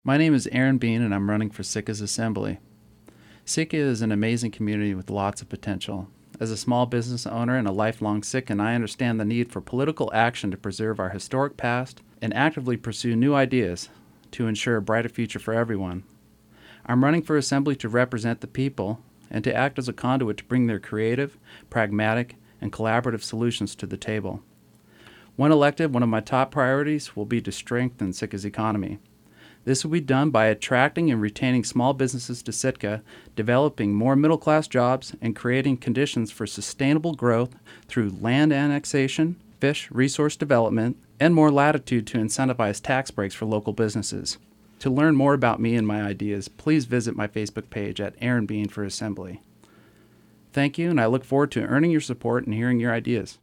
My name is Aaron Bean, and I'm running for Sitka's Assembly. Sitka is an amazing community with lots of potential. As a small business owner and a lifelong Sitkan, I understand the need for political action to preserve our historic past and actively pursue new ideas to ensure a brighter future for everyone. I'm running for Assembly to represent the people and to act as a conduit to bring their creative, pragmatic, and collaborative solutions to the table. When elected, one of my top priorities will be to strengthen Sitka's economy. This will be done by attracting and retaining small businesses to Sitka, developing more middle-class jobs, and creating conditions for sustainable growth through land annexation, fish resource development, and more latitude to incentivize tax breaks for local businesses. To learn more about me and my ideas, please visit my Facebook page at Aaron Bean for Assembly. Thank you, and I look forward to earning your support and hearing your ideas.